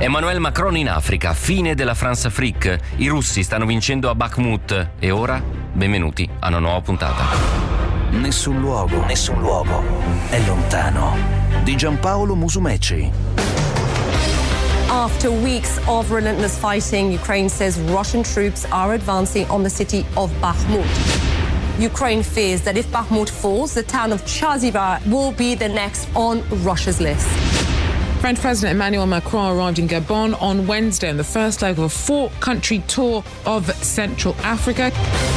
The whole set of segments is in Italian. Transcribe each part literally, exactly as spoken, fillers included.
Emmanuel Macron in Africa, fine della Françafrique. I russi stanno vincendo a Bakhmut e ora benvenuti a una nuova puntata. Nessun luogo, nessun luogo è lontano. Di Giampaolo Musumeci. After weeks of relentless fighting, Ukraine says Russian troops are advancing on the city of Bakhmut. Ukraine fears that if Bakhmut falls, the town of Chasiv will be the next on Russia's list. French President Emmanuel Macron arrived in Gabon on Wednesday on the first leg of a four-country tour of Central Africa.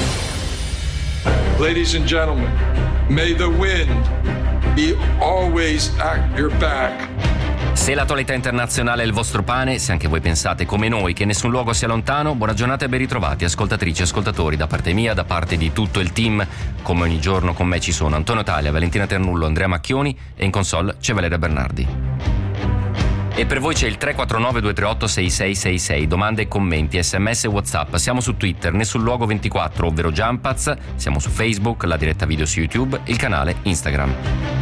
Ladies and gentlemen, may the wind be always at your back. Se l'attualità internazionale è il vostro pane, se anche voi pensate come noi che nessun luogo sia lontano, buona giornata e ben ritrovati ascoltatrici e ascoltatori da parte mia, da parte di tutto il team. Come ogni giorno con me ci sono Antonio Taglia, Valentina Ternullo, Andrea Macchioni e in console c'è Valeria Bernardi. E per voi c'è il tre quattro nove due tre otto sei sei sei sei, domande e commenti, sms e whatsapp. Siamo su Twitter, Nessun Luogo ventiquattro, ovvero Jumpaz, siamo su Facebook, la diretta video su YouTube, il canale Instagram.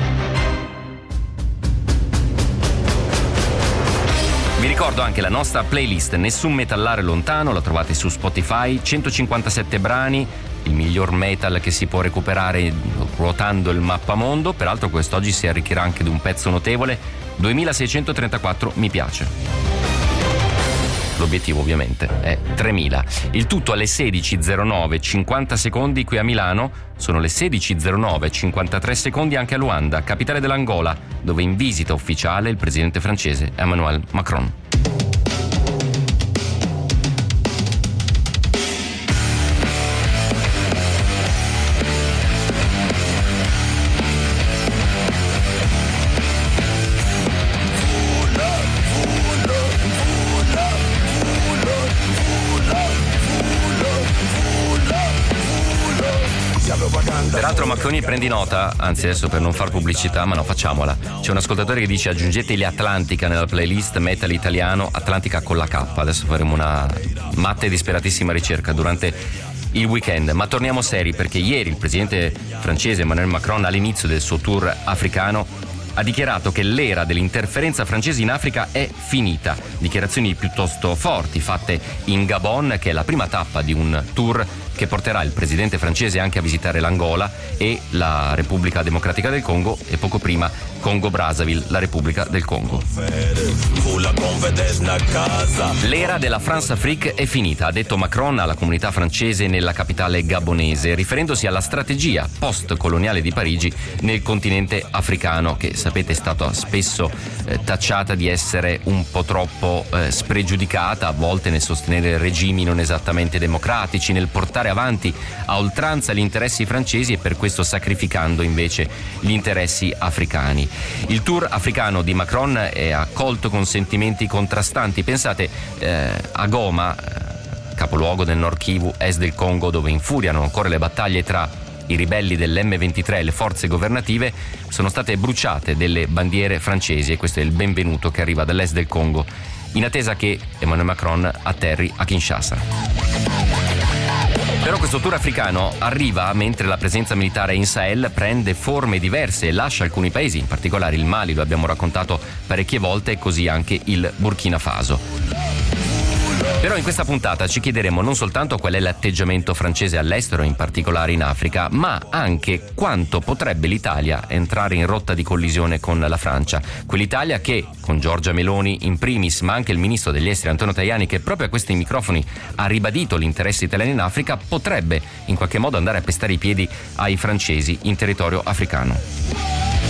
Vi ricordo anche la nostra playlist Nessun Metallare Lontano, la trovate su Spotify, centocinquantasette brani, il miglior metal che si può recuperare ruotando il mappamondo. Peraltro quest'oggi si arricchirà anche di un pezzo notevole, duemilaseicentotrentaquattro mi piace. L'obiettivo ovviamente è tremila. Il tutto alle sedici e zero nove, cinquanta secondi qui a Milano, sono le sedici e zero nove, cinquantatré secondi anche a Luanda, capitale dell'Angola, dove in visita ufficiale il presidente francese Emmanuel Macron. Peraltro Macchioni, prendi nota, anzi adesso per non far pubblicità, ma no, facciamola. C'è un ascoltatore che dice aggiungetegli Atlantica nella playlist metal italiano, Atlantica con la K. Adesso faremo una matta e disperatissima ricerca durante il weekend. Ma torniamo seri, perché ieri il presidente francese Emmanuel Macron, all'inizio del suo tour africano, ha dichiarato che l'era dell'interferenza francese in Africa è finita. Dichiarazioni piuttosto forti fatte in Gabon, che è la prima tappa di un tour che porterà il presidente francese anche a visitare l'Angola e la Repubblica Democratica del Congo e poco prima Congo-Brazzaville, la Repubblica del Congo. L'era della Françafrique è finita, ha detto Macron alla comunità francese nella capitale gabonese, riferendosi alla strategia post-coloniale di Parigi nel continente africano, che sapete è stata spesso eh, tacciata di essere un po' troppo eh, spregiudicata, a volte nel sostenere regimi non esattamente democratici, nel portare avanti a oltranza gli interessi francesi e per questo sacrificando invece gli interessi africani. Il tour africano di Macron è accolto con sentimenti contrastanti. Pensate eh, a Goma, eh, capoluogo del Nord Kivu, est del Congo, dove infuriano ancora le battaglie tra i ribelli dell'emme ventitré e le forze governative, sono state bruciate delle bandiere francesi e questo è il benvenuto che arriva dall'est del Congo, in attesa che Emmanuel Macron atterri a Kinshasa. Però questo tour africano arriva mentre la presenza militare in Sahel prende forme diverse e lascia alcuni paesi, in particolare il Mali, lo abbiamo raccontato parecchie volte, e così anche il Burkina Faso. Però in questa puntata ci chiederemo non soltanto qual è l'atteggiamento francese all'estero, in particolare in Africa, ma anche quanto potrebbe l'Italia entrare in rotta di collisione con la Francia. Quell'Italia che, con Giorgia Meloni in primis, ma anche il ministro degli esteri Antonio Tajani, che proprio a questi microfoni ha ribadito l'interesse italiano in Africa, potrebbe in qualche modo andare a pestare i piedi ai francesi in territorio africano.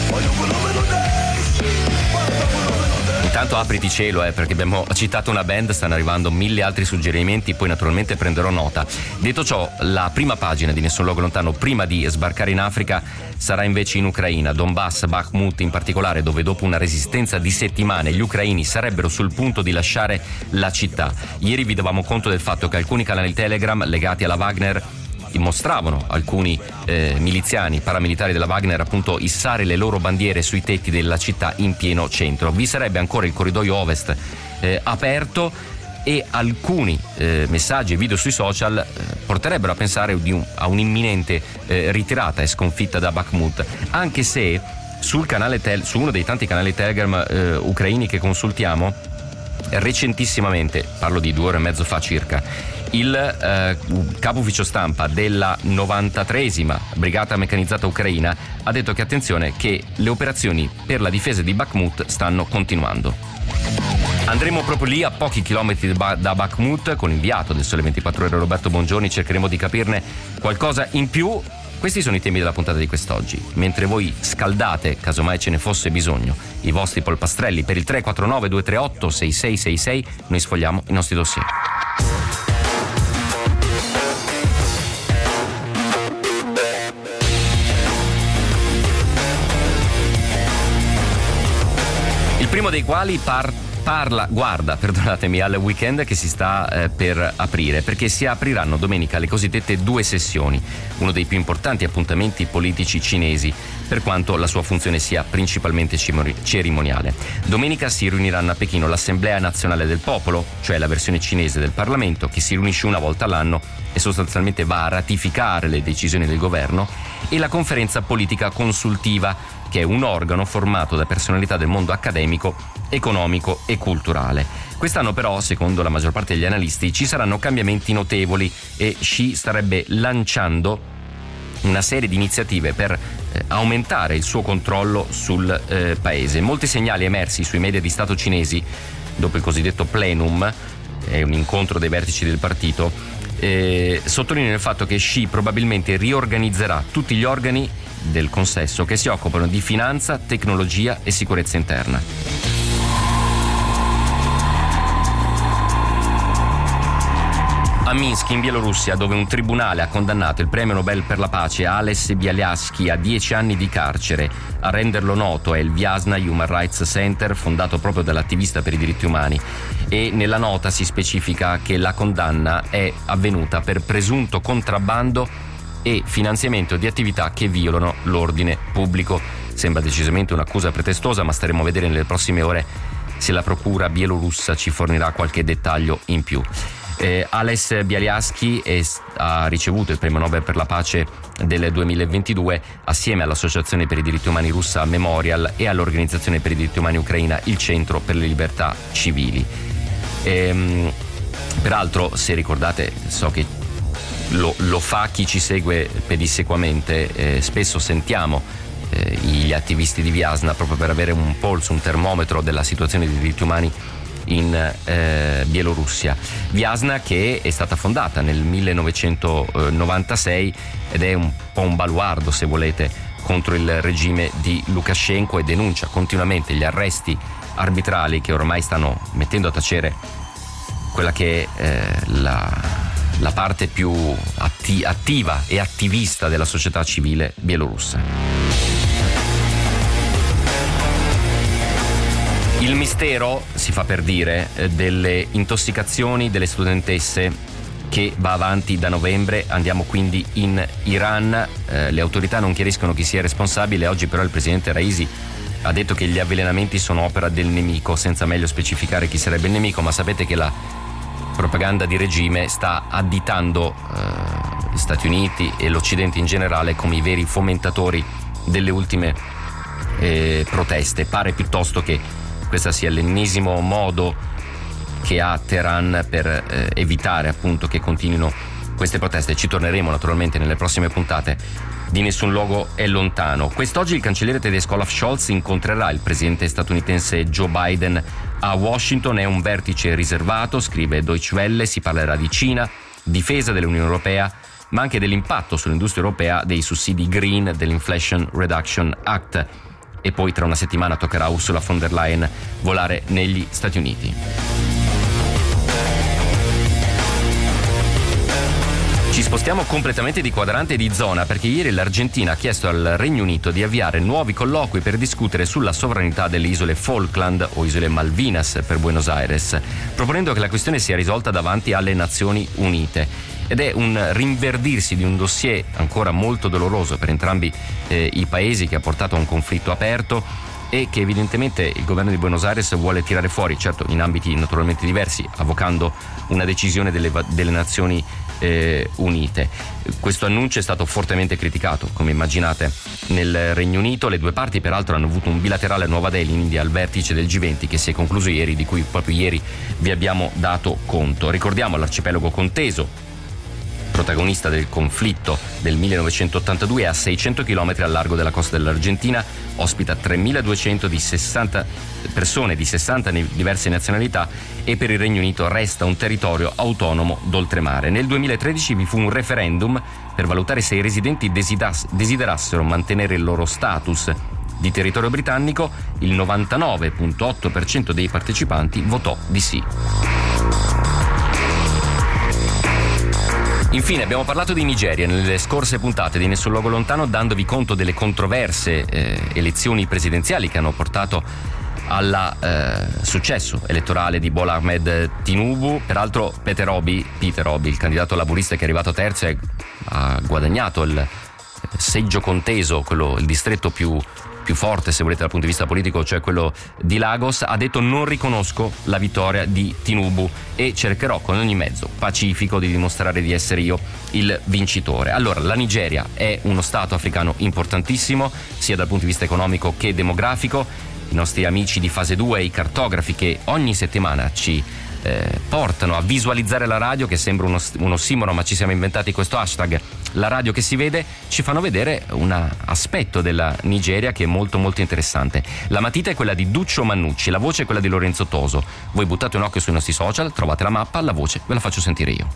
Intanto apriti cielo, eh, perché abbiamo citato una band, stanno arrivando mille altri suggerimenti, poi naturalmente prenderò nota. Detto ciò, la prima pagina di Nessun Luogo Lontano, prima di sbarcare in Africa, sarà invece in Ucraina, Donbass, Bakhmut in particolare, dove dopo una resistenza di settimane gli ucraini sarebbero sul punto di lasciare la città. Ieri vi davamo conto del fatto che alcuni canali Telegram legati alla Wagner mostravano alcuni eh, miliziani paramilitari della Wagner appunto issare le loro bandiere sui tetti della città in pieno centro. Vi sarebbe ancora il corridoio ovest eh, aperto e alcuni eh, messaggi e video sui social eh, porterebbero a pensare di un, a un'imminente eh, ritirata e sconfitta da Bakhmut, anche se sul canale tel- su uno dei tanti canali Telegram eh, ucraini che consultiamo recentissimamente, parlo di due ore e mezzo fa circa, il eh, capo ufficio stampa della novantatreesima Brigata Meccanizzata Ucraina ha detto che attenzione, che le operazioni per la difesa di Bakhmut stanno continuando. Andremo proprio lì, a pochi chilometri da Bakhmut, con l'inviato del Sole ventiquattro Ore Roberto Bongiorni. Cercheremo di capirne qualcosa in più. Questi sono i temi della puntata di quest'oggi. Mentre voi scaldate, casomai ce ne fosse bisogno, i vostri polpastrelli per il tre quattro nove due tre otto sei sei sei sei, noi sfogliamo i nostri dossier. Il primo dei quali parte Parla, guarda, perdonatemi, al weekend che si sta eh, per aprire, perché si apriranno domenica le cosiddette due sessioni, uno dei più importanti appuntamenti politici cinesi, per quanto la sua funzione sia principalmente cerimoniale. Domenica si riuniranno a Pechino l'Assemblea Nazionale del Popolo, cioè la versione cinese del Parlamento, che si riunisce una volta all'anno e sostanzialmente va a ratificare le decisioni del governo, e la Conferenza Politica Consultiva, che è un organo formato da personalità del mondo accademico, economico e culturale. Quest'anno però, secondo la maggior parte degli analisti, ci saranno cambiamenti notevoli e Xi starebbe lanciando una serie di iniziative per eh, aumentare il suo controllo sul eh, paese. Molti segnali emersi sui media di Stato cinesi dopo il cosiddetto plenum, è un incontro dei vertici del partito, eh, sottolineano il fatto che Xi probabilmente riorganizzerà tutti gli organi del consesso che si occupano di finanza, tecnologia e sicurezza interna. A Minsk, in Bielorussia, dove un tribunale ha condannato il premio Nobel per la pace Ales Bialiatski a dieci anni di carcere. A renderlo noto è il Vyazna Human Rights Center, fondato proprio dall'attivista per i diritti umani, e nella nota si specifica che la condanna è avvenuta per presunto contrabbando e finanziamento di attività che violano l'ordine pubblico. Sembra decisamente un'accusa pretestosa, ma staremo a vedere nelle prossime ore se la procura bielorussa ci fornirà qualche dettaglio in più. Eh, Ales Bialiatski è, ha ricevuto il premio Nobel per la pace del duemilaventidue assieme all'Associazione per i diritti umani russa Memorial e all'Organizzazione per i diritti umani ucraina Il Centro per le libertà civili. Ehm, peraltro, se ricordate, so che lo, lo fa chi ci segue pedissequamente, eh, spesso sentiamo eh, gli attivisti di Vyazna proprio per avere un polso, un termometro della situazione dei diritti umani in eh, Bielorussia. Vyazna, che è stata fondata nel millenovecentonovantasei ed è un po' un baluardo, se volete, contro il regime di Lukashenko, e denuncia continuamente gli arresti arbitrali che ormai stanno mettendo a tacere quella che è eh, la, la parte più atti- attiva e attivista della società civile bielorussa. Il mistero, si fa per dire, delle intossicazioni delle studentesse che va avanti da novembre. Andiamo quindi in Iran. Eh, le autorità non chiariscono chi sia responsabile. Oggi però il presidente Raisi ha detto che gli avvelenamenti sono opera del nemico, senza meglio specificare chi sarebbe il nemico, ma sapete che la propaganda di regime sta additando eh, gli Stati Uniti e l'Occidente in generale come i veri fomentatori delle ultime eh, proteste. Pare piuttosto che questo sia l'ennesimo modo che ha Teheran per eh, evitare appunto che continuino queste proteste. Ci torneremo naturalmente nelle prossime puntate di Nessun Luogo è lontano. Quest'oggi il cancelliere tedesco Olaf Scholz incontrerà il presidente statunitense Joe Biden a Washington. È un vertice riservato, scrive Deutsche Welle. Si parlerà di Cina, difesa dell'Unione Europea, ma anche dell'impatto sull'industria europea dei sussidi green dell'Inflation Reduction Act. E poi tra una settimana toccherà a Ursula von der Leyen volare negli Stati Uniti. Ci spostiamo completamente di quadrante e di zona, perché ieri l'Argentina ha chiesto al Regno Unito di avviare nuovi colloqui per discutere sulla sovranità delle isole Falkland o isole Malvinas per Buenos Aires, proponendo che la questione sia risolta davanti alle Nazioni Unite. Ed è un rinverdirsi di un dossier ancora molto doloroso per entrambi eh, i paesi, che ha portato a un conflitto aperto e che evidentemente il governo di Buenos Aires vuole tirare fuori, certo in ambiti naturalmente diversi, avvocando una decisione delle, delle Nazioni eh, Unite. Questo annuncio è stato fortemente criticato, come immaginate, nel Regno Unito. Le due parti peraltro hanno avuto un bilaterale a Nuova Delhi in India al vertice del G venti che si è concluso ieri, di cui proprio ieri vi abbiamo dato conto. Ricordiamo l'arcipelago conteso, protagonista del conflitto del millenovecentottantadue, a seicento chilometri al largo della costa dell'Argentina, ospita tremiladuecento di sessanta persone di sessanta diverse nazionalità e per il Regno Unito resta un territorio autonomo d'oltremare. Nel duemilatredici vi fu un referendum per valutare se i residenti desidas- desiderassero mantenere il loro status di territorio britannico. Il novantanove virgola otto per cento dei partecipanti votò di sì. Infine abbiamo parlato di Nigeria nelle scorse puntate di Nessun Luogo Lontano, dandovi conto delle controverse eh, elezioni presidenziali che hanno portato al eh, successo elettorale di Bola Ahmed Tinubu. Peraltro Peter Obi, Peter Obi, il candidato laburista che è arrivato terzo e ha guadagnato il seggio conteso, quello, il distretto più più forte, se volete, dal punto di vista politico, cioè quello di Lagos, ha detto: non riconosco la vittoria di Tinubu e cercherò con ogni mezzo pacifico di dimostrare di essere io il vincitore. Allora, la Nigeria è uno stato africano importantissimo, sia dal punto di vista economico che demografico. I nostri amici di Fase due, i cartografi che ogni settimana ci eh, portano a visualizzare la radio, che sembra uno, un ossimoro, ma ci siamo inventati questo hashtag, la radio che si vede, ci fanno vedere un aspetto della Nigeria che è molto molto interessante. La matita è quella di Duccio Mannucci, la voce è quella di Lorenzo Toso. Voi buttate un occhio sui nostri social, trovate la mappa, la voce ve la faccio sentire io.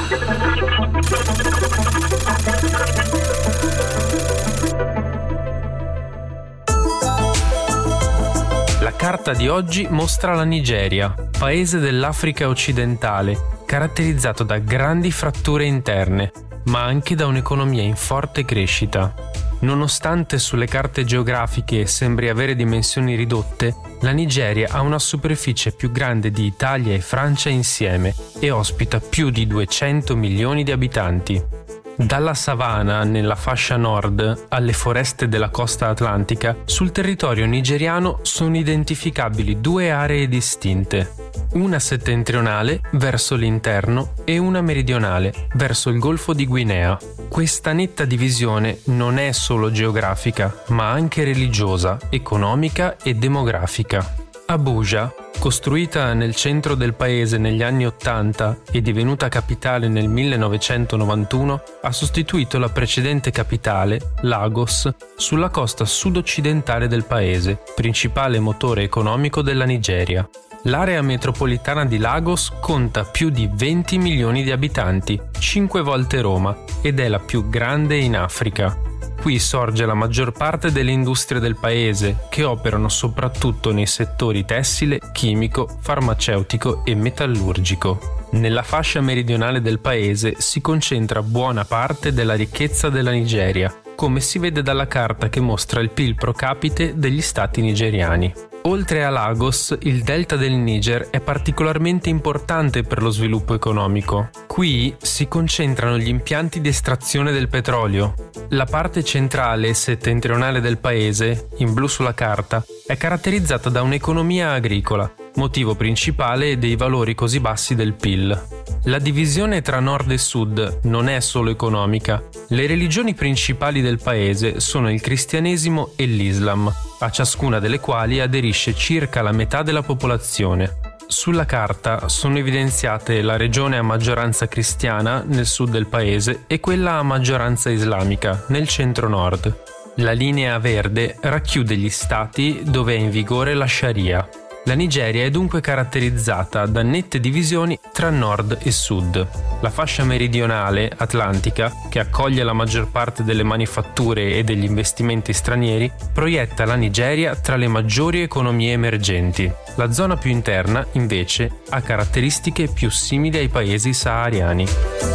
La carta di oggi mostra la Nigeria, paese dell'Africa occidentale, caratterizzato da grandi fratture interne, ma anche da un'economia in forte crescita. Nonostante sulle carte geografiche sembri avere dimensioni ridotte, la Nigeria ha una superficie più grande di Italia e Francia insieme e ospita più di duecento milioni di abitanti. Dalla savana nella fascia nord alle foreste della costa atlantica, sul territorio nigeriano sono identificabili due aree distinte, una settentrionale verso l'interno e una meridionale verso il Golfo di Guinea. Questa netta divisione non è solo geografica, ma anche religiosa, economica e demografica. Abuja, costruita nel centro del paese negli anni ottanta e divenuta capitale nel millenovecentonovantuno, ha sostituito la precedente capitale, Lagos, sulla costa sud-occidentale del paese, principale motore economico della Nigeria. L'area metropolitana di Lagos conta più di venti milioni di abitanti, cinque volte Roma, ed è la più grande in Africa. Qui sorge la maggior parte delle industrie del paese, che operano soprattutto nei settori tessile, chimico, farmaceutico e metallurgico. Nella fascia meridionale del paese si concentra buona parte della ricchezza della Nigeria, come si vede dalla carta che mostra il P I L pro capite degli stati nigeriani. Oltre a Lagos, il delta del Niger è particolarmente importante per lo sviluppo economico. Qui si concentrano gli impianti di estrazione del petrolio. La parte centrale e settentrionale del paese, in blu sulla carta, è caratterizzata da un'economia agricola, motivo principale dei valori così bassi del P I L. La divisione tra nord e sud non è solo economica. Le religioni principali del paese sono il cristianesimo e l'Islam, a ciascuna delle quali aderisce circa la metà della popolazione. Sulla carta sono evidenziate la regione a maggioranza cristiana nel sud del paese e quella a maggioranza islamica nel centro-nord. La linea verde racchiude gli stati dove è in vigore la Sharia. La Nigeria è dunque caratterizzata da nette divisioni tra nord e sud. La fascia meridionale, atlantica, che accoglie la maggior parte delle manifatture e degli investimenti stranieri, proietta la Nigeria tra le maggiori economie emergenti. La zona più interna, invece, ha caratteristiche più simili ai paesi sahariani.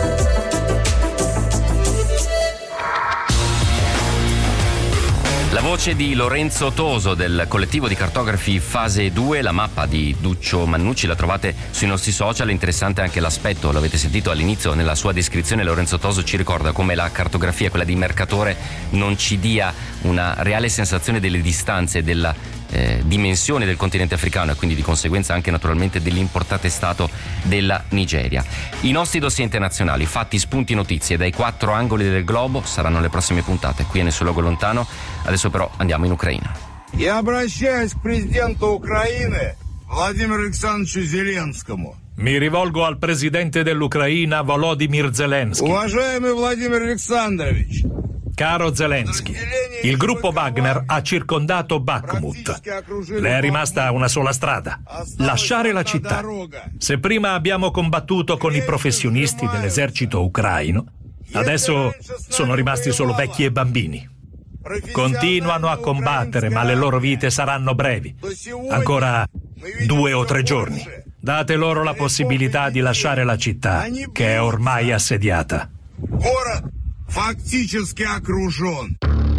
La voce di Lorenzo Toso del collettivo di cartografi Fase due, la mappa di Duccio Mannucci la trovate sui nostri social. È interessante anche l'aspetto, l'avete sentito all'inizio nella sua descrizione. Lorenzo Toso ci ricorda come la cartografia, quella di Mercatore, non ci dia una reale sensazione delle distanze, della eh, dimensioni del continente africano e quindi di conseguenza anche naturalmente dell'importante stato della Nigeria. I nostri dossier internazionali, fatti, spunti, notizie dai quattro angoli del globo saranno le prossime puntate qui a Nessun Luogo Lontano. Adesso però andiamo in Ucraina. Я обращаюсь к президенту Украины Владимиру Александровичу Зеленскому. Mi rivolgo al presidente dell'Ucraina Volodymyr Zelensky. Уважаемый Владимир Александрович. Caro Zelensky, il gruppo Wagner ha circondato Bakhmut. Le è rimasta una sola strada: lasciare la città. Se prima abbiamo combattuto con i professionisti dell'esercito ucraino, adesso sono rimasti solo vecchi e bambini. Continuano a combattere, ma le loro vite saranno brevi. Ancora due o tre giorni. Date loro la possibilità di lasciare la città, che è ormai assediata. Город фактически окружен.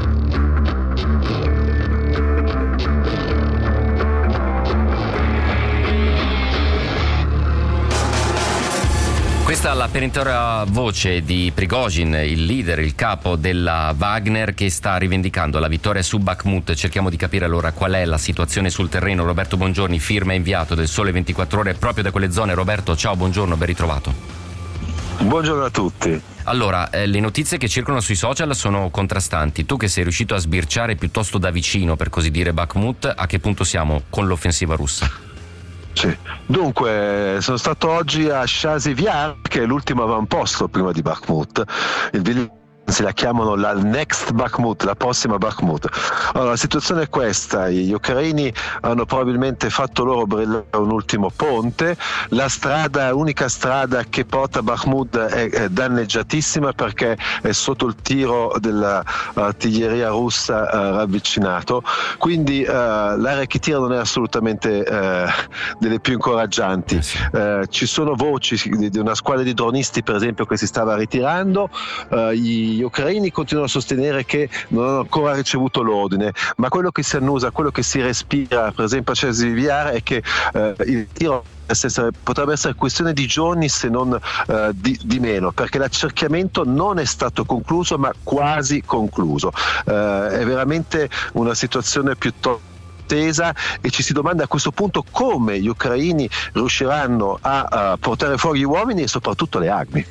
Questa è la perentoria voce di Prigozhin, il leader, il capo della Wagner, che sta rivendicando la vittoria su Bakhmut. Cerchiamo di capire allora qual è la situazione sul terreno. Roberto Bongiorni, firma inviato del Sole ventiquattro Ore proprio da quelle zone. Roberto, ciao, buongiorno, ben ritrovato. Buongiorno a tutti. Allora, eh, le notizie che circolano sui social sono contrastanti. Tu che sei riuscito a sbirciare piuttosto da vicino, per così dire, Bakhmut, a che punto siamo con l'offensiva russa? Sì. Dunque, sono stato oggi a Chasiv Yar, che è l'ultimo avamposto prima di Bakhmut. Il villaggio si la chiamano la next Bakhmut, la prossima Bakhmut. Allora, la situazione è questa: gli ucraini hanno probabilmente fatto loro brillare un ultimo ponte. La strada, l'unica strada che porta a Bakhmut è, è danneggiatissima perché è sotto il tiro dell'artiglieria russa uh, ravvicinato, quindi uh, l'area che tira non è assolutamente uh, delle più incoraggianti. Uh, ci sono voci di, di una squadra di dronisti, per esempio, che si stava ritirando. Uh, gli Gli ucraini continuano a sostenere che non hanno ancora ricevuto l'ordine, ma quello che si annusa, quello che si respira, per esempio a Chasiv Yar, è che eh, il tiro potrebbe essere questione di giorni, se non eh, di, di meno, perché l'accerchiamento non è stato concluso, ma quasi concluso. Eh, è veramente una situazione piuttosto tesa e ci si domanda a questo punto come gli ucraini riusciranno a, a portare fuori gli uomini e soprattutto le armi.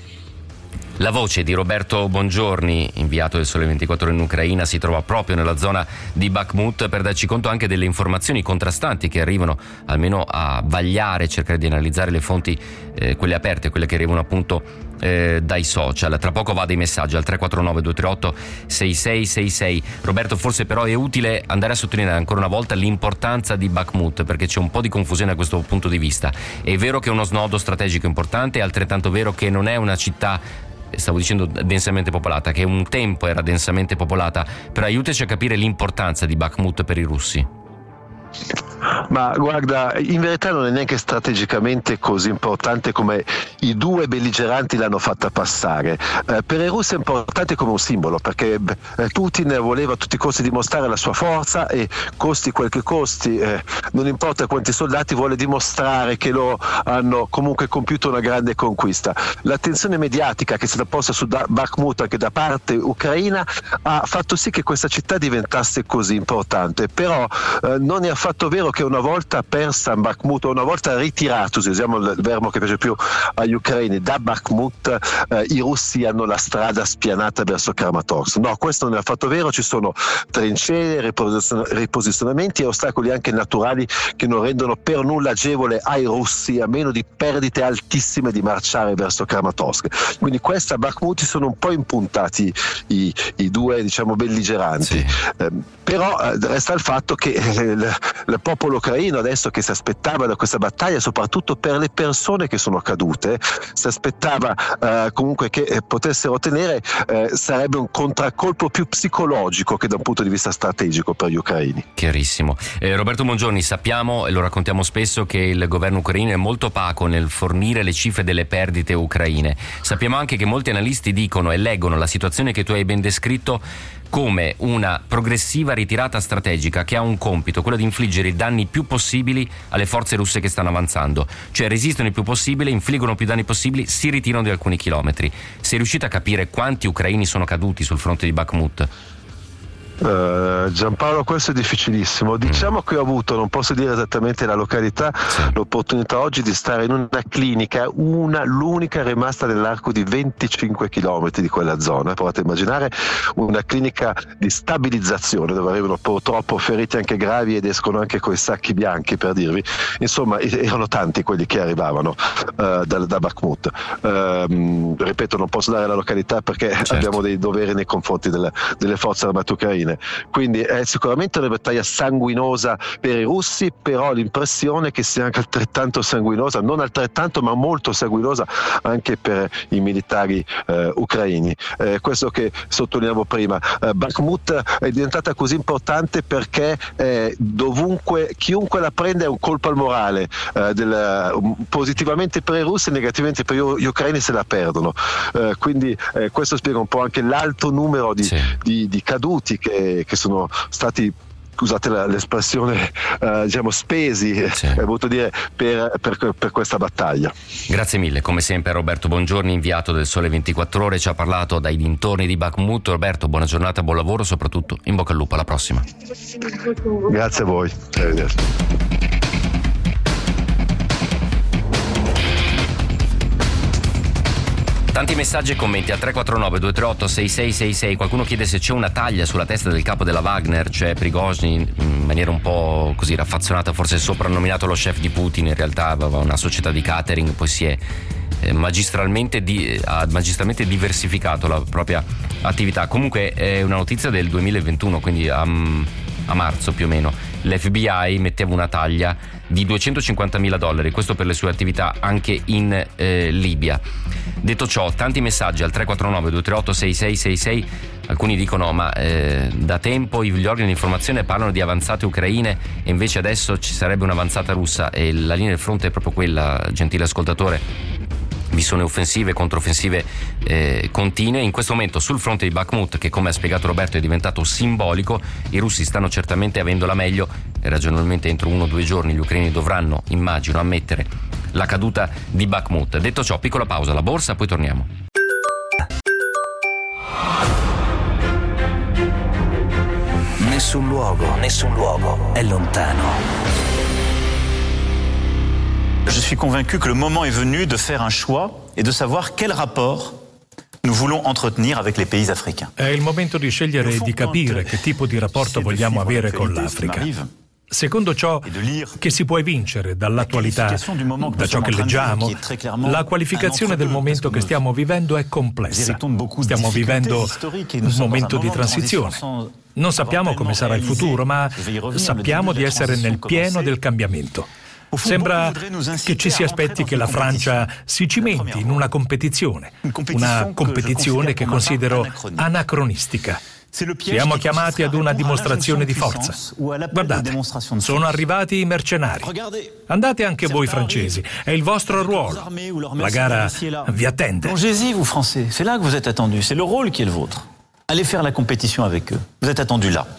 La voce di Roberto Bongiorni, inviato del Sole ventiquattro Ore in Ucraina, si trova proprio nella zona di Bakhmut per darci conto anche delle informazioni contrastanti che arrivano, almeno a vagliare, cercare di analizzare le fonti, eh, quelle aperte, quelle che arrivano appunto eh, dai social. Tra poco va dei messaggi al tre quattro nove due tre otto sei sei sei sei. Roberto, forse però è utile andare a sottolineare ancora una volta l'importanza di Bakhmut, perché c'è un po' di confusione da questo punto di vista. È vero che è uno snodo strategico importante, è altrettanto vero che non è una città, stavo dicendo densamente popolata, che un tempo era densamente popolata, però aiutaci a capire l'importanza di Bakhmut per i russi. Ma guarda, in verità non è neanche strategicamente così importante come i due belligeranti l'hanno fatta passare. Eh, per i russi è importante come un simbolo, perché eh, Putin voleva a tutti i costi dimostrare la sua forza e, costi quel che costi, eh, non importa quanti soldati, vuole dimostrare che loro hanno comunque compiuto una grande conquista. L'attenzione mediatica che è stata posta su da- Bakhmut anche da parte ucraina ha fatto sì che questa città diventasse così importante, però eh, non è affatto vero che una volta persa Bakhmut, o una volta ritiratosi, usiamo il verbo che piace più agli ucraini, da Bakhmut, eh, i russi hanno la strada spianata verso Kramatorsk. No, questo non è affatto vero, ci sono trincee, riposizion- riposizionamenti e ostacoli anche naturali che non rendono per nulla agevole ai russi, a meno di perdite altissime, di marciare verso Kramatorsk. Quindi questa Bakhmut sono un po' impuntati i, i due, diciamo, belligeranti. Sì. Eh, però eh, resta il fatto che eh, il, il popolo ucraino adesso, che si aspettava da questa battaglia, soprattutto per le persone che sono cadute, si aspettava eh, comunque che eh, potessero ottenere, eh, sarebbe un contraccolpo più psicologico che da un punto di vista strategico per gli ucraini. Chiarissimo. Eh, Roberto Bongiorni, sappiamo e lo raccontiamo spesso che il governo ucraino è molto opaco nel fornire le cifre delle perdite ucraine. Sappiamo anche che molti analisti dicono e leggono la situazione che tu hai ben descritto come una progressiva ritirata strategica che ha un compito, quello di infliggere i danni più possibili alle forze russe che stanno avanzando, cioè resistono il più possibile, infliggono più danni possibili, si ritirano di alcuni chilometri. Sei riuscito a capire quanti ucraini sono caduti sul fronte di Bakhmut? Uh, Uh, Giampaolo, questo è difficilissimo. Diciamo che ho avuto, non posso dire esattamente la località, sì. l'opportunità oggi di stare in una clinica, una, l'unica rimasta nell'arco di venticinque chilometri di quella zona. Provate a immaginare una clinica di stabilizzazione dove arrivano purtroppo feriti anche gravi ed escono anche coi sacchi bianchi, per dirvi. Insomma, erano tanti quelli che arrivavano uh, da, da Bakhmut. Uh, ripeto, non posso dare la località perché certo. abbiamo dei doveri nei confronti delle, delle forze armate ucraine. Quindi è sicuramente una battaglia sanguinosa per i russi, però ho l'impressione che sia anche altrettanto sanguinosa, non altrettanto ma molto sanguinosa anche per i militari eh, ucraini. Eh, questo che sottolineavo prima, eh, Bakhmut è diventata così importante perché eh, dovunque, chiunque la prende è un colpo al morale, eh, del, um, positivamente per i russi e negativamente per gli ucraini se la perdono. Eh, quindi eh, questo spiega un po' anche l'alto numero di, sì. di, di caduti che, che sono stati, scusate l'espressione, eh, diciamo spesi, sì. eh, voluto dire, per, per, per questa battaglia. Grazie mille, come sempre Roberto Bongiorni, inviato del Sole ventiquattro Ore, ci ha parlato dai dintorni di Bakhmut. Roberto, buona giornata, buon lavoro, soprattutto in bocca al lupo, alla prossima. Grazie a voi, arrivederci. Tanti messaggi e commenti al tre quattro nove due tre otto sei sei sei sei. Qualcuno chiede se c'è una taglia sulla testa del capo della Wagner, cioè Prigozhin, in maniera un po' così raffazzonata, forse soprannominato lo chef di Putin. In realtà aveva una società di catering, poi si è eh, magistralmente, di, ha magistralmente diversificato la propria attività. Comunque è una notizia del duemilaventuno, quindi a, a marzo più o meno. L'F B I metteva una taglia di duecentocinquantamila dollari, questo per le sue attività anche in eh, Libia. Detto ciò, tanti messaggi al tre quattro nove due tre otto sei sei sei sei. Alcuni dicono ma eh, da tempo gli organi di informazione parlano di avanzate ucraine e invece adesso ci sarebbe un'avanzata russa, e la linea del fronte è proprio quella, gentile ascoltatore. Vi sono offensive, controffensive eh, continue. In questo momento sul fronte di Bakhmut, che come ha spiegato Roberto è diventato simbolico, i russi stanno certamente avendo la meglio e ragionevolmente entro uno o due giorni gli ucraini dovranno, immagino, ammettere la caduta di Bakhmut. Detto ciò, piccola pausa, la borsa, poi torniamo. Nessun luogo, nessun luogo è lontano. Je suis convaincu que le moment est venu de faire un choix et de savoir quel rapport nous voulons entretenir avec les pays africains. È il momento di scegliere e di capire che tipo di rapporto vogliamo avere con l'Africa. Secondo ciò che si può evincere dall'attualità, da ciò che leggiamo, la qualificazione del momento che stiamo vivendo è complessa. Stiamo vivendo un momento di transizione. Non sappiamo come sarà il futuro, ma sappiamo di essere nel pieno del cambiamento. Sembra che ci si aspetti che la Francia si cimenti in una competizione, una competizione che considero anacronistica. Siamo chiamati ad una dimostrazione di forza. Guardate, sono arrivati i mercenari. Andate anche voi francesi, è il vostro ruolo. La gara vi attende. Allez-y, vous Français, c'est là que vous êtes attendus, c'est le rôle qui est le vôtre. Allez faire la compétition avec eux. Vous êtes attendus là.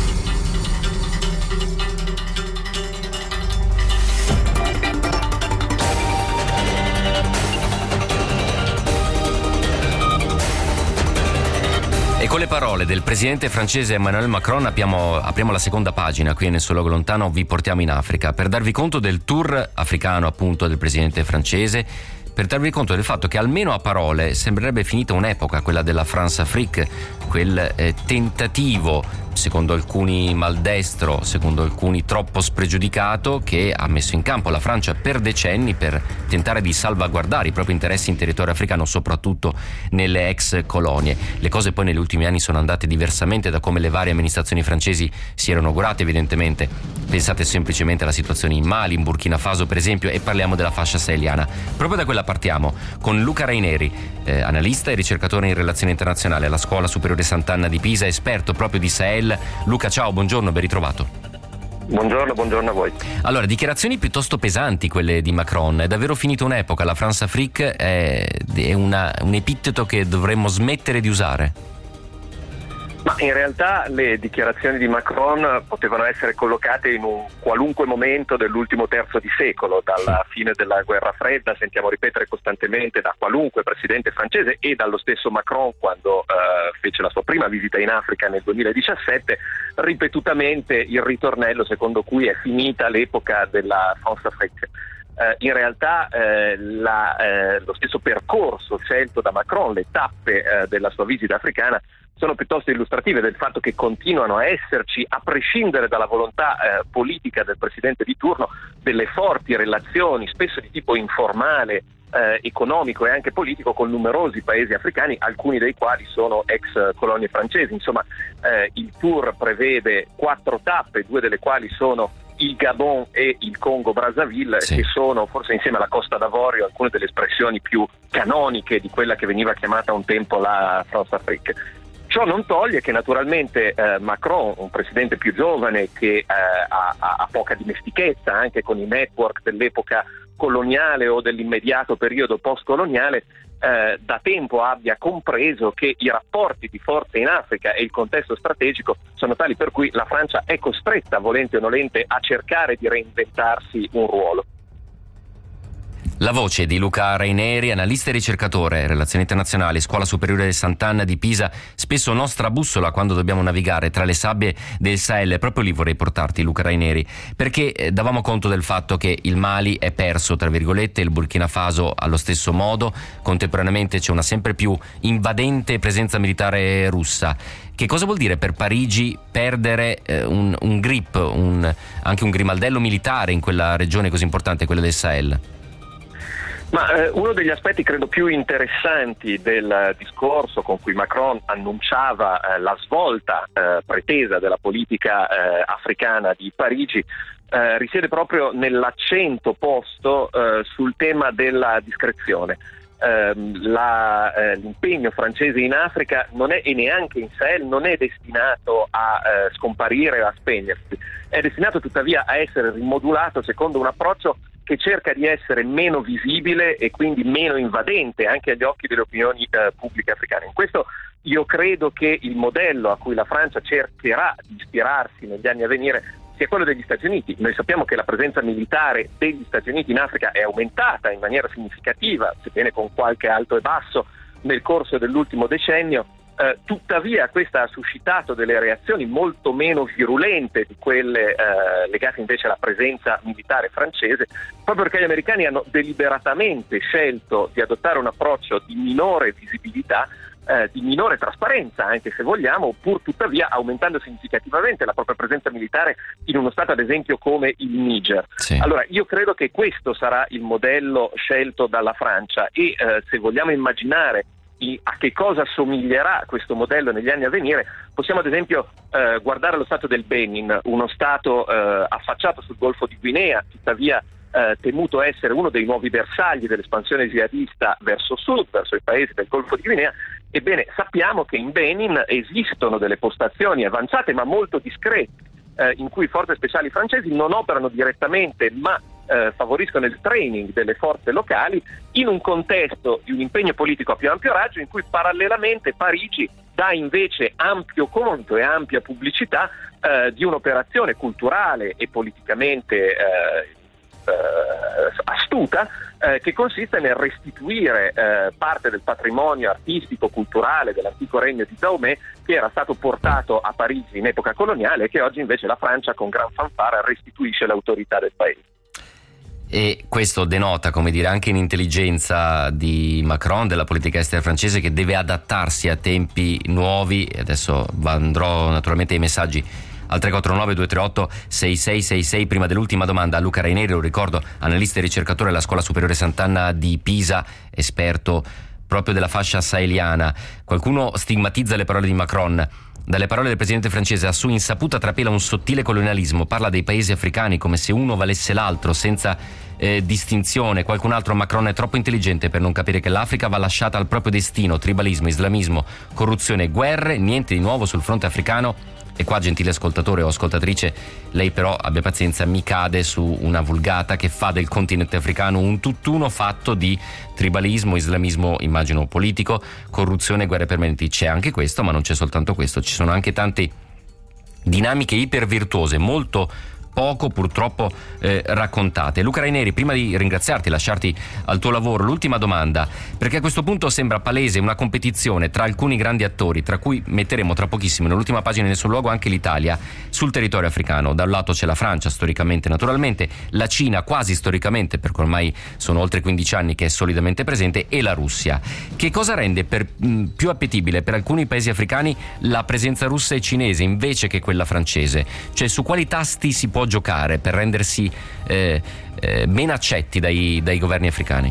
E con le parole del presidente francese Emmanuel Macron apriamo, apriamo la seconda pagina qui nel suo Luogo Lontano. Vi portiamo in Africa per darvi conto del tour africano, appunto, del presidente francese, per darvi conto del fatto che almeno a parole sembrerebbe finita un'epoca, quella della France-Afrique, quel eh, tentativo, secondo alcuni maldestro, secondo alcuni troppo spregiudicato, che ha messo in campo la Francia per decenni per tentare di salvaguardare i propri interessi in territorio africano, soprattutto nelle ex colonie. Le cose poi negli ultimi anni sono andate diversamente da come le varie amministrazioni francesi si erano augurate, evidentemente. Pensate semplicemente alla situazione in Mali, in Burkina Faso per esempio, e parliamo della fascia saheliana. Proprio da quella partiamo con Luca Raineri, eh, analista e ricercatore in relazioni internazionali alla Scuola Superiore Sant'Anna di Pisa, esperto proprio di Sahel. Luca, ciao, buongiorno, ben ritrovato. Buongiorno, buongiorno a voi. Allora, dichiarazioni piuttosto pesanti quelle di Macron. È davvero finita un'epoca, la France-Afrique è, è una, un epiteto che dovremmo smettere di usare? Ma in realtà le dichiarazioni di Macron potevano essere collocate in un qualunque momento dell'ultimo terzo di secolo, dalla fine della guerra fredda, sentiamo ripetere costantemente da qualunque presidente francese e dallo stesso Macron quando eh, fece la sua prima visita in Africa nel duemiladiciassette, ripetutamente il ritornello secondo cui è finita l'epoca della France-Afrique. Eh, in realtà eh, la, eh, lo stesso percorso scelto da Macron, le tappe eh, della sua visita africana, sono piuttosto illustrative del fatto che continuano a esserci, a prescindere dalla volontà eh, politica del presidente di turno, delle forti relazioni, spesso di tipo informale, eh, economico e anche politico, con numerosi paesi africani, alcuni dei quali sono ex colonie francesi. Insomma, eh, il tour prevede quattro tappe, due delle quali sono il Gabon e il Congo Brazzaville, sì, che sono forse insieme alla Costa d'Avorio alcune delle espressioni più canoniche di quella che veniva chiamata un tempo la France-Afrique. Ciò non toglie che naturalmente eh, Macron, un presidente più giovane che eh, ha, ha poca dimestichezza anche con i network dell'epoca coloniale o dell'immediato periodo post-coloniale, eh, da tempo abbia compreso che i rapporti di forza in Africa e il contesto strategico sono tali per cui la Francia è costretta, volente o nolente, a cercare di reinventarsi un ruolo. La voce di Luca Raineri, analista e ricercatore, relazioni internazionali, Scuola Superiore Sant'Anna di Pisa, spesso nostra bussola quando dobbiamo navigare tra le sabbie del Sahel. Proprio lì vorrei portarti, Luca Raineri, perché davamo conto del fatto che il Mali è perso, tra virgolette, il Burkina Faso allo stesso modo, contemporaneamente c'è una sempre più invadente presenza militare russa. Che cosa vuol dire per Parigi perdere eh, un, un grip, un, anche un grimaldello militare in quella regione così importante, quella del Sahel? Ma eh, uno degli aspetti credo più interessanti del discorso con cui Macron annunciava eh, la svolta eh, pretesa della politica eh, africana di Parigi eh, risiede proprio nell'accento posto eh, sul tema della discrezione. Eh, la, eh, l'impegno francese in Africa non è, e neanche in Sahel, non è destinato a eh, scomparire o a spegnersi, è destinato tuttavia a essere rimodulato secondo un approccio che cerca di essere meno visibile e quindi meno invadente anche agli occhi delle opinioni eh, pubbliche africane. In questo io credo che il modello a cui la Francia cercherà di ispirarsi negli anni a venire sia quello degli Stati Uniti. Noi sappiamo che la presenza militare degli Stati Uniti in Africa è aumentata in maniera significativa, sebbene con qualche alto e basso, nel corso dell'ultimo decennio. Eh, tuttavia questa ha suscitato delle reazioni molto meno virulente di quelle eh, legate invece alla presenza militare francese, proprio perché gli americani hanno deliberatamente scelto di adottare un approccio di minore visibilità, eh, di minore trasparenza anche se vogliamo, pur tuttavia aumentando significativamente la propria presenza militare in uno stato ad esempio come il Niger. Sì. Allora io credo che questo sarà il modello scelto dalla Francia e eh, se vogliamo immaginare a che cosa somiglierà questo modello negli anni a venire, possiamo ad esempio eh, guardare lo stato del Benin, uno stato eh, affacciato sul Golfo di Guinea, tuttavia eh, temuto essere uno dei nuovi bersagli dell'espansione jihadista verso sud, verso i paesi del Golfo di Guinea. Ebbene, sappiamo che in Benin esistono delle postazioni avanzate ma molto discrete, eh, in cui forze speciali francesi non operano direttamente ma Eh, favoriscono il training delle forze locali in un contesto di un impegno politico a più ampio raggio in cui parallelamente Parigi dà invece ampio conto e ampia pubblicità eh, di un'operazione culturale e politicamente eh, eh, astuta eh, che consiste nel restituire eh, parte del patrimonio artistico culturale dell'antico regno di Dahomey che era stato portato a Parigi in epoca coloniale e che oggi invece la Francia con gran fanfara restituisce l'autorità del paese. E questo denota, come dire, anche l'intelligenza di Macron, della politica estera francese, che deve adattarsi a tempi nuovi. Adesso andrò naturalmente ai messaggi al tre quattro nove due tre otto sei sei sei sei. Prima dell'ultima domanda a Luca Raineri, lo ricordo, analista e ricercatore alla Scuola Superiore Sant'Anna di Pisa, esperto proprio della fascia saheliana. Qualcuno stigmatizza le parole di Macron. Dalle parole del presidente francese a sua insaputa trapela un sottile colonialismo, parla dei paesi africani come se uno valesse l'altro senza eh, distinzione. Qualcun altro: Macron è troppo intelligente per non capire che l'Africa va lasciata al proprio destino. Tribalismo, islamismo, corruzione, guerre, niente di nuovo sul fronte africano. E qua, gentile ascoltatore o ascoltatrice, lei però abbia pazienza, mi cade su una vulgata che fa del continente africano un tutt'uno fatto di tribalismo, islamismo, immagino politico, corruzione, guerre permanenti. C'è anche questo, ma non c'è soltanto questo, ci sono anche tante dinamiche ipervirtuose, molto poco purtroppo eh, raccontate. Luca Raineri, prima di ringraziarti e lasciarti al tuo lavoro, l'ultima domanda, perché a questo punto sembra palese una competizione tra alcuni grandi attori, tra cui metteremo tra pochissimo nell'ultima pagina del suo luogo anche l'Italia, sul territorio africano. Da un lato c'è la Francia, storicamente naturalmente, la Cina quasi storicamente, perché ormai sono oltre quindici anni che è solidamente presente, e la Russia. Che cosa rende per, mh, più appetibile per alcuni paesi africani la presenza russa e cinese invece che quella francese? Cioè, su quali tasti si può giocare per rendersi eh, eh, meno accetti dai, dai governi africani?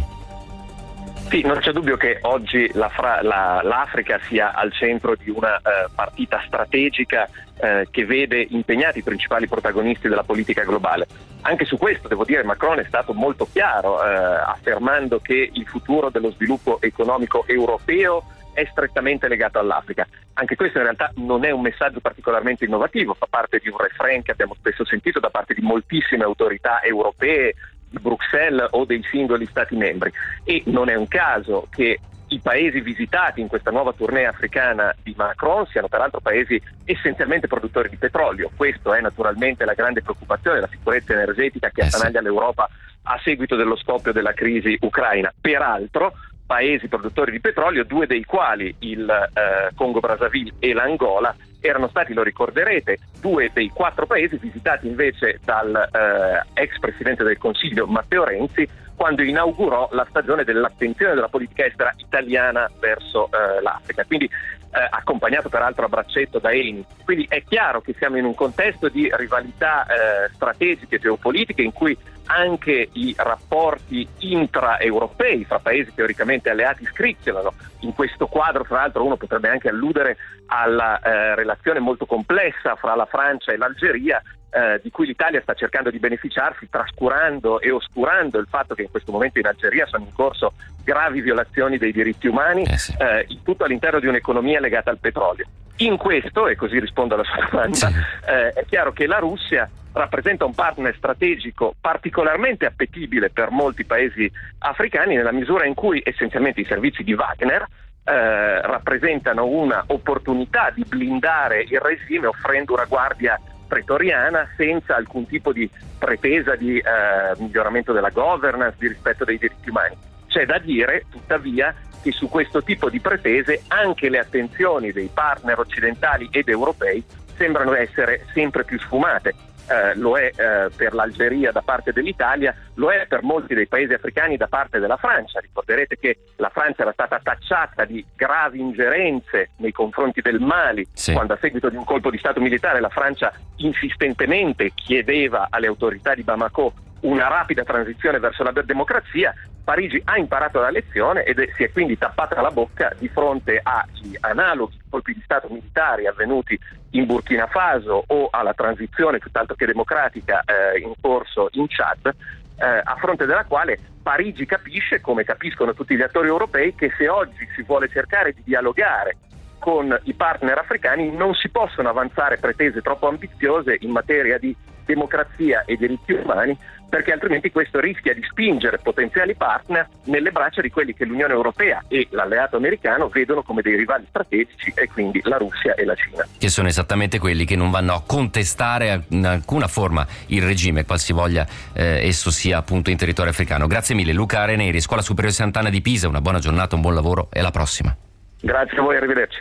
Sì, non c'è dubbio che oggi la fra, la, l'Africa sia al centro di una eh, partita strategica eh, che vede impegnati i principali protagonisti della politica globale. Anche su questo, devo dire, Macron è stato molto chiaro, eh, affermando che il futuro dello sviluppo economico europeo è strettamente legato all'Africa. Anche questo in realtà non è un messaggio particolarmente innovativo, fa parte di un refrain che abbiamo spesso sentito da parte di moltissime autorità europee, di Bruxelles o dei singoli stati membri, e non è un caso che i paesi visitati in questa nuova tournée africana di Macron siano peraltro paesi essenzialmente produttori di petrolio. Questo è naturalmente la grande preoccupazione, la sicurezza energetica che attanaglia l'Europa a seguito dello scoppio della crisi ucraina. Peraltro paesi produttori di petrolio, due dei quali, il eh, Congo Brazzaville e l'Angola, erano stati, lo ricorderete, due dei quattro paesi visitati invece dal eh, ex presidente del Consiglio Matteo Renzi quando inaugurò la stagione dell'attenzione della politica estera italiana verso eh, l'Africa, quindi eh, accompagnato peraltro a braccetto da Eni. Quindi è chiaro che siamo in un contesto di rivalità eh, strategiche e geopolitiche in cui anche i rapporti intraeuropei fra paesi teoricamente alleati scricchiolano. In questo quadro, fra l'altro, uno potrebbe anche alludere alla eh, relazione molto complessa fra la Francia e l'Algeria, eh, di cui l'Italia sta cercando di beneficiarsi, trascurando e oscurando il fatto che in questo momento in Algeria sono in corso gravi violazioni dei diritti umani, eh sì. eh, tutto all'interno di un'economia legata al petrolio. In questo, e così rispondo alla sua domanda, eh, è chiaro che la Russia rappresenta un partner strategico particolarmente appetibile per molti paesi africani, nella misura in cui essenzialmente i servizi di Wagner eh, rappresentano una opportunità di blindare il regime offrendo una guardia pretoriana senza alcun tipo di pretesa di eh, miglioramento della governance, di rispetto dei diritti umani. C'è da dire, tuttavia, che su questo tipo di pretese anche le attenzioni dei partner occidentali ed europei sembrano essere sempre più sfumate. Eh, lo è eh, per l'Algeria da parte dell'Italia, lo è per molti dei paesi africani da parte della Francia. Ricorderete che la Francia era stata tacciata di gravi ingerenze nei confronti del Mali, sì. quando a seguito di un colpo di stato militare la Francia insistentemente chiedeva alle autorità di Bamako una rapida transizione verso la democrazia. Parigi ha imparato la lezione ed è, si è quindi tappata la bocca di fronte agli analoghi colpi di stato militari avvenuti in Burkina Faso o alla transizione tutt'altro che democratica eh, in corso in Chad, eh, a fronte della quale Parigi capisce, come capiscono tutti gli attori europei, che se oggi si vuole cercare di dialogare con i partner africani non si possono avanzare pretese troppo ambiziose in materia di democrazia e diritti umani, perché altrimenti questo rischia di spingere potenziali partner nelle braccia di quelli che l'Unione Europea e l'alleato americano vedono come dei rivali strategici, e quindi la Russia e la Cina. Che sono esattamente quelli che non vanno a contestare in alcuna forma il regime, qualsivoglia eh, esso sia appunto in territorio africano. Grazie mille Luca Raineri, Scuola Superiore Sant'Anna di Pisa, una buona giornata, un buon lavoro e alla prossima. Grazie a voi, arrivederci.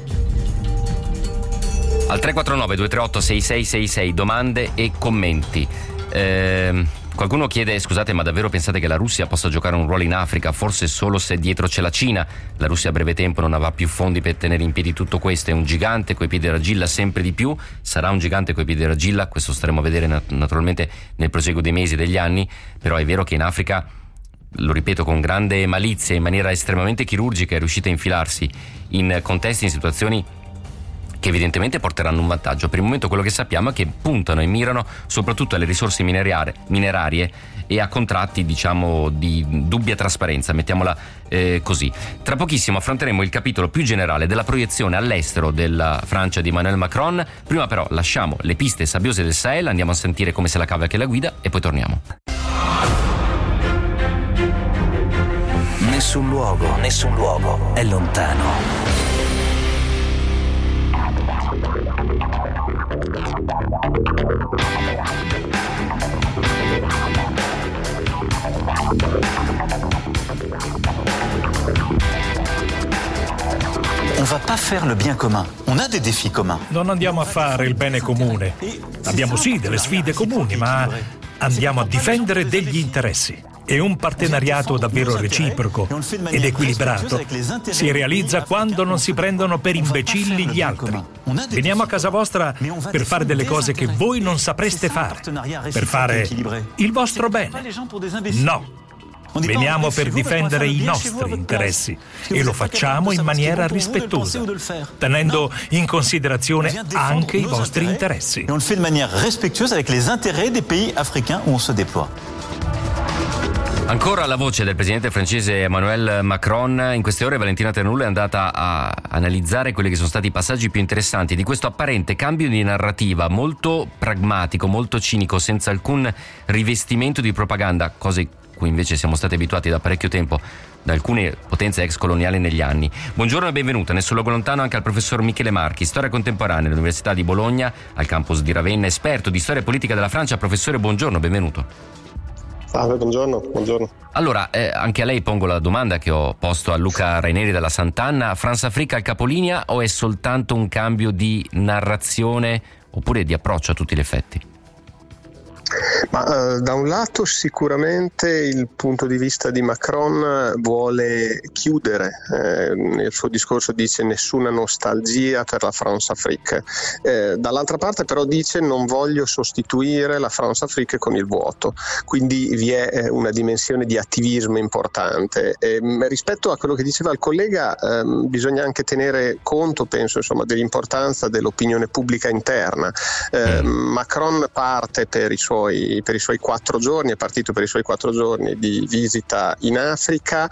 Al tre quattro nove due tre otto sei sei sei sei domande e commenti. Eh, qualcuno chiede: scusate, ma davvero pensate che la Russia possa giocare un ruolo in Africa? Forse solo se dietro c'è la Cina. La Russia a breve tempo non avrà più fondi per tenere in piedi tutto questo. È un gigante coi piedi d'argilla sempre di più. Sarà un gigante coi piedi d'argilla, questo staremo a vedere nat- naturalmente nel proseguo dei mesi e degli anni. Però è vero che in Africa, lo ripeto, con grande malizia, in maniera estremamente chirurgica, è riuscita a infilarsi in contesti, in situazioni che evidentemente porteranno un vantaggio. Per il momento quello che sappiamo è che puntano e mirano soprattutto alle risorse minerarie, minerarie e a contratti, diciamo, di dubbia trasparenza, mettiamola eh, così. Tra pochissimo affronteremo il capitolo più generale della proiezione all'estero della Francia di Emmanuel Macron. Prima però lasciamo le piste sabbiose del Sahel, andiamo a sentire come se la cava che la guida e poi torniamo. Nessun luogo, nessun luogo è lontano. On va pas faire le bien commun. On a des défis communs. Non andiamo a fare il bene comune. Abbiamo sì delle sfide comuni, ma andiamo a difendere degli interessi. E un partenariato davvero reciproco ed equilibrato si realizza quando non si prendono per imbecilli gli altri. Veniamo a casa vostra per fare delle cose che voi non sapreste fare, per fare il vostro bene. No. Veniamo per difendere i nostri interessi e lo facciamo in maniera rispettosa, tenendo in considerazione anche i vostri interessi. On le fait de manière respectueuse avec les intérêts des pays africains où on se déploie. Ancora la voce del presidente francese Emmanuel Macron. In queste ore Valentina Ternullo è andata a analizzare quelli che sono stati i passaggi più interessanti di questo apparente cambio di narrativa molto pragmatico, molto cinico, senza alcun rivestimento di propaganda, cose cui invece siamo stati abituati da parecchio tempo da alcune potenze ex coloniali negli anni. Buongiorno e benvenuta nel suo luogo lontano anche al professor Michele Marchi, storia contemporanea all'Università di Bologna, al campus di Ravenna, esperto di storia politica della Francia. Professore, buongiorno, benvenuto. Salve, buongiorno, buongiorno. Allora, eh, anche a lei pongo la domanda che ho posto a Luca Raineri dalla Sant'Anna: France Africa al capolinea o è soltanto un cambio di narrazione oppure di approccio a tutti gli effetti? Ma uh, da un lato sicuramente il punto di vista di Macron vuole chiudere, eh, nel suo discorso dice nessuna nostalgia per la France Afrique, eh, dall'altra parte però dice non voglio sostituire la France Afrique con il vuoto, quindi vi è una dimensione di attivismo importante. E, rispetto a quello che diceva il collega, eh, bisogna anche tenere conto, penso, insomma, dell'importanza dell'opinione pubblica interna. Eh, Macron parte per i suoi per i suoi quattro giorni, è partito per i suoi quattro giorni di visita in Africa,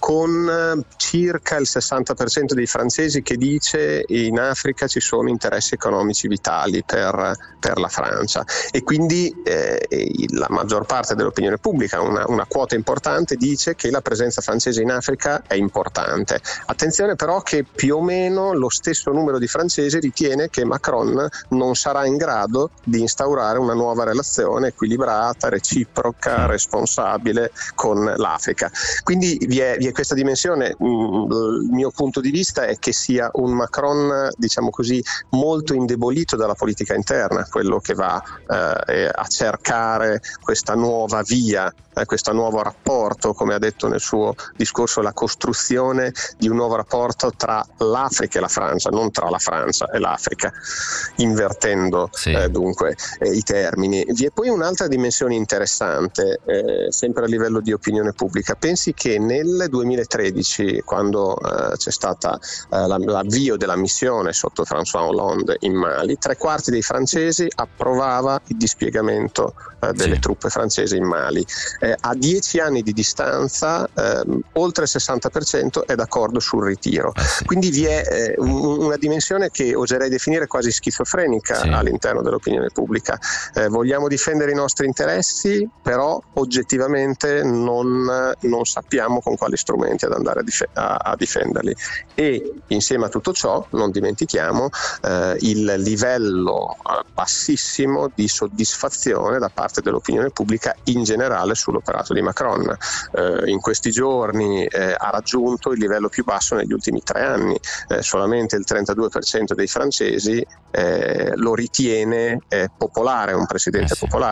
con circa il sessanta per cento dei francesi che dice in Africa ci sono interessi economici vitali per, per la Francia, e quindi eh, la maggior parte dell'opinione pubblica, una, una quota importante, dice che la presenza francese in Africa è importante. Attenzione però che più o meno lo stesso numero di francesi ritiene che Macron non sarà in grado di instaurare una nuova relazione equilibrata, reciproca, responsabile con l'Africa. Quindi vi è, vi è questa dimensione. Il mio punto di vista è che sia un Macron, diciamo così, molto indebolito dalla politica interna, quello che va eh, a cercare questa nuova via, eh, questo nuovo rapporto, come ha detto nel suo discorso, la costruzione di un nuovo rapporto tra l'Africa e la Francia, non tra la Francia e l'Africa, invertendo sì. eh, dunque eh, i termini. Vi è poi un'altra dimensione interessante, eh, sempre a livello di opinione pubblica. Pensi che nel duemilatredici, quando eh, c'è stata eh, l'avvio della missione sotto François Hollande in Mali, tre quarti dei francesi approvava il dispiegamento eh, delle sì. truppe francesi in Mali. Eh, a dieci anni di distanza eh, oltre il sessanta per cento è d'accordo sul ritiro. Eh sì. Quindi vi è eh, un, una dimensione che oserei definire quasi schizofrenica sì. all'interno dell'opinione pubblica. Eh, vogliamo difendere i nostri interessi, però oggettivamente non, non sappiamo con quali strumenti ad andare a, dif- a, a difenderli, e insieme a tutto ciò non dimentichiamo eh, il livello eh, bassissimo di soddisfazione da parte dell'opinione pubblica in generale sull'operato di Macron. Eh, in questi giorni eh, ha raggiunto il livello più basso negli ultimi tre anni, eh, solamente il trentadue per cento dei francesi eh, lo ritiene eh, popolare, un presidente eh sì. popolare.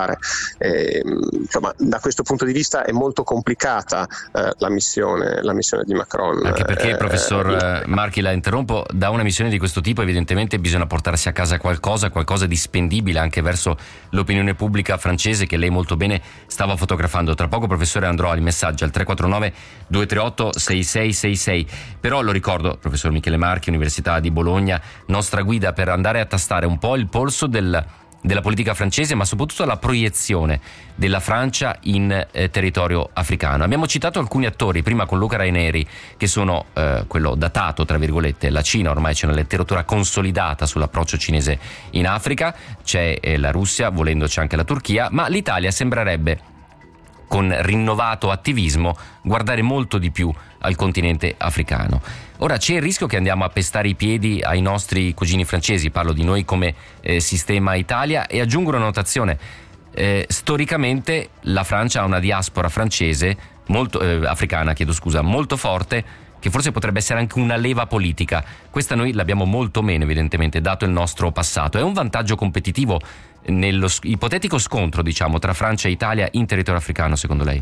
E, insomma, da questo punto di vista è molto complicata eh, la missione la missione di Macron. Anche perché, eh, professor eh, Marchi, la interrompo, da una missione di questo tipo evidentemente bisogna portarsi a casa qualcosa, qualcosa di spendibile anche verso l'opinione pubblica francese, che lei molto bene stava fotografando. Tra poco, professore, andrò al messaggio al tre quattro nove due tre otto sei sei sei sei. Però lo ricordo, professor Michele Marchi, Università di Bologna, nostra guida per andare a tastare un po' il polso del della politica francese, ma soprattutto la proiezione della Francia in eh, territorio africano. Abbiamo citato alcuni attori, prima con Luca Raineri, che sono eh, quello datato, tra virgolette. La Cina ormai c'è una letteratura consolidata sull'approccio cinese in Africa, c'è eh, la Russia, volendo c'è anche la Turchia, ma l'Italia sembrerebbe, con rinnovato attivismo, guardare molto di più al continente africano. Ora c'è il rischio che andiamo a pestare i piedi ai nostri cugini francesi, parlo di noi come eh, sistema Italia, e aggiungo una notazione. Eh, storicamente la Francia ha una diaspora francese, molto, eh, africana, chiedo scusa, molto forte, che forse potrebbe essere anche una leva politica. Questa noi l'abbiamo molto meno, evidentemente, dato il nostro passato. È un vantaggio competitivo nello ipotetico scontro, diciamo, tra Francia e Italia in territorio africano, secondo lei?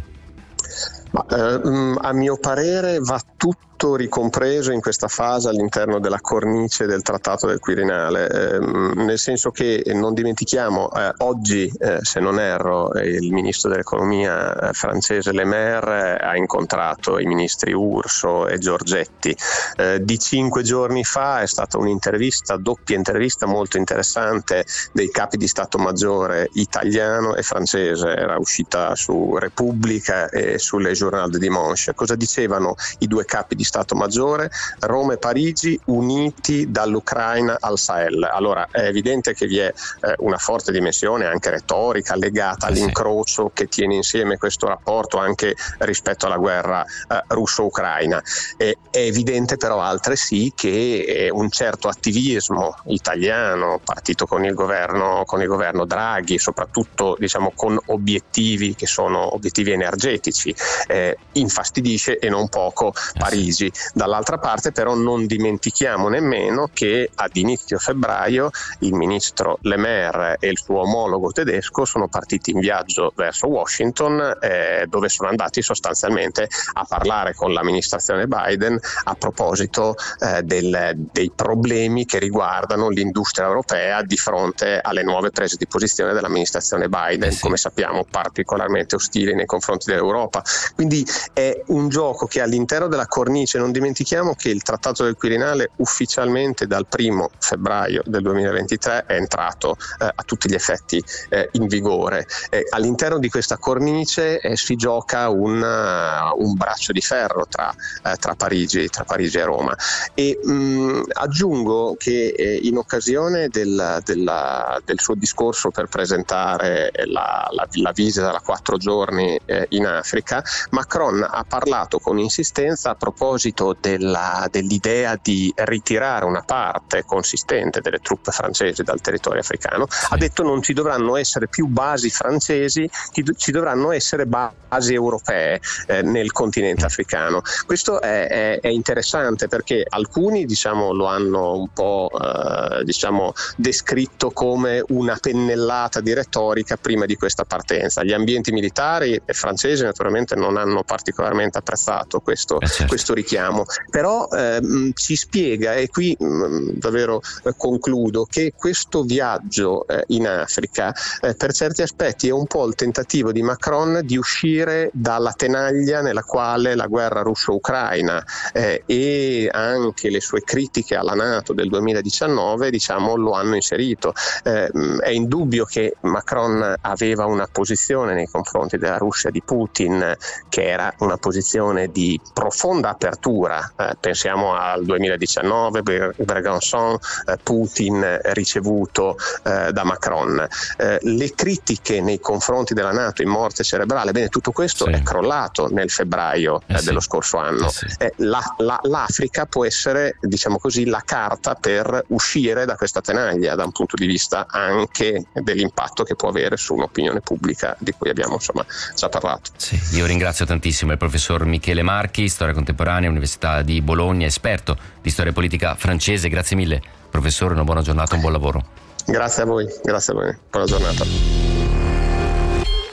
Ma, eh, a mio parere va tutto ricompreso in questa fase all'interno della cornice del Trattato del Quirinale, eh, nel senso che non dimentichiamo eh, oggi, eh, se non erro, il ministro dell'economia francese Le Maire ha incontrato i ministri Urso e Giorgetti. Eh, di cinque giorni fa è stata un'intervista, doppia intervista molto interessante dei capi di Stato Maggiore italiano e francese, era uscita su Repubblica e sulle Journal du Dimanche. Cosa dicevano i due capi di Stato Maggiore? Roma e Parigi uniti dall'Ucraina al Sahel. Allora è evidente che vi è eh, una forte dimensione anche retorica legata all'incrocio che tiene insieme questo rapporto anche rispetto alla guerra eh, russo-ucraina. E, è evidente però altresì che eh, un certo attivismo italiano, partito con il governo, con il governo Draghi, soprattutto diciamo con obiettivi che sono obiettivi energetici, eh, infastidisce e non poco Parigi. Dall'altra parte però non dimentichiamo nemmeno che ad inizio febbraio il ministro Le Maire e il suo omologo tedesco sono partiti in viaggio verso Washington, eh, dove sono andati sostanzialmente a parlare con l'amministrazione Biden a proposito eh, del, dei problemi che riguardano l'industria europea di fronte alle nuove prese di posizione dell'amministrazione Biden, eh sì. come sappiamo particolarmente ostili nei confronti dell'Europa. Quindi è un gioco che all'interno della cornice, non dimentichiamo che il Trattato del Quirinale ufficialmente dal primo febbraio del duemilaventitré è entrato eh, a tutti gli effetti eh, in vigore. Eh, all'interno di questa cornice eh, si gioca un, uh, un braccio di ferro tra, eh, tra, Parigi, tra Parigi e Roma. E mh, aggiungo che eh, in occasione del, della, del suo discorso per presentare la, la, la visita da quattro giorni eh, in Africa, Macron ha parlato con insistenza a proposito della, dell'idea di ritirare una parte consistente delle truppe francesi dal territorio africano. Sì. Ha detto non ci dovranno essere più basi francesi, ci dovranno essere basi europee eh, nel continente africano. Questo è, è, è interessante perché alcuni diciamo lo hanno un po' eh, diciamo descritto come una pennellata di retorica prima di questa partenza. Gli ambienti militari francesi naturalmente non hanno particolarmente apprezzato questo, eh certo. questo richiamo, però ehm, ci spiega, e qui mh, davvero eh, concludo, che questo viaggio eh, in Africa eh, per certi aspetti è un po' il tentativo di Macron di uscire dalla tenaglia nella quale la guerra russo-ucraina eh, e anche le sue critiche alla NATO del duemiladiciannove diciamo lo hanno inserito. Eh, è indubbio che Macron aveva una posizione nei confronti della Russia di Putin che era una posizione di profonda apertura, eh, pensiamo al duemiladiciannove, Brégançon, eh, Putin ricevuto eh, da Macron, eh, le critiche nei confronti della NATO in morte cerebrale, bene, tutto questo sì. è crollato nel febbraio eh, eh, dello sì. scorso anno. Eh, sì. eh, la, la, L'Africa può essere, diciamo così, la carta per uscire da questa tenaglia da un punto di vista anche dell'impatto che può avere su un'opinione pubblica di cui abbiamo insomma già parlato. Sì, io ringrazio tantissimo il professor Michele Marchi, storia contemporanea, Università di Bologna, esperto di storia politica francese. Grazie mille professore, una buona giornata, un buon lavoro. Grazie a voi, grazie a voi, buona giornata.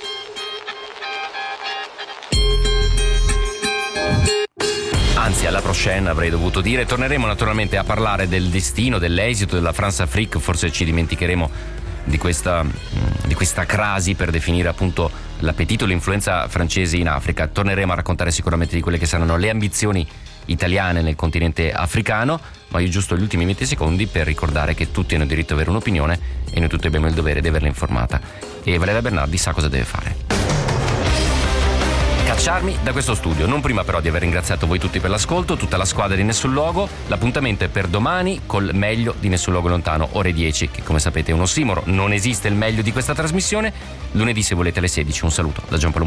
Merci, alla prochaine avrei dovuto dire. Torneremo naturalmente a parlare del destino, dell'esito della France-Afrique, forse ci dimenticheremo di questa, di questa crasi per definire appunto l'appetito e l'influenza francese in Africa. Torneremo a raccontare sicuramente di quelle che saranno le ambizioni italiane nel continente africano, ma io giusto gli ultimi venti secondi per ricordare che tutti hanno diritto ad avere un'opinione e noi tutti abbiamo il dovere di averla informata, e Valeria Bernardi sa cosa deve fare: cacciarmi da questo studio. Non prima però di aver ringraziato voi tutti per l'ascolto, tutta la squadra di Nessun Luogo. L'appuntamento è per domani col meglio di Nessun Luogo Lontano, ore dieci, che come sapete è un ossimoro, non esiste il meglio di questa trasmissione. Lunedì se volete alle sedici. Un saluto da Giampaolo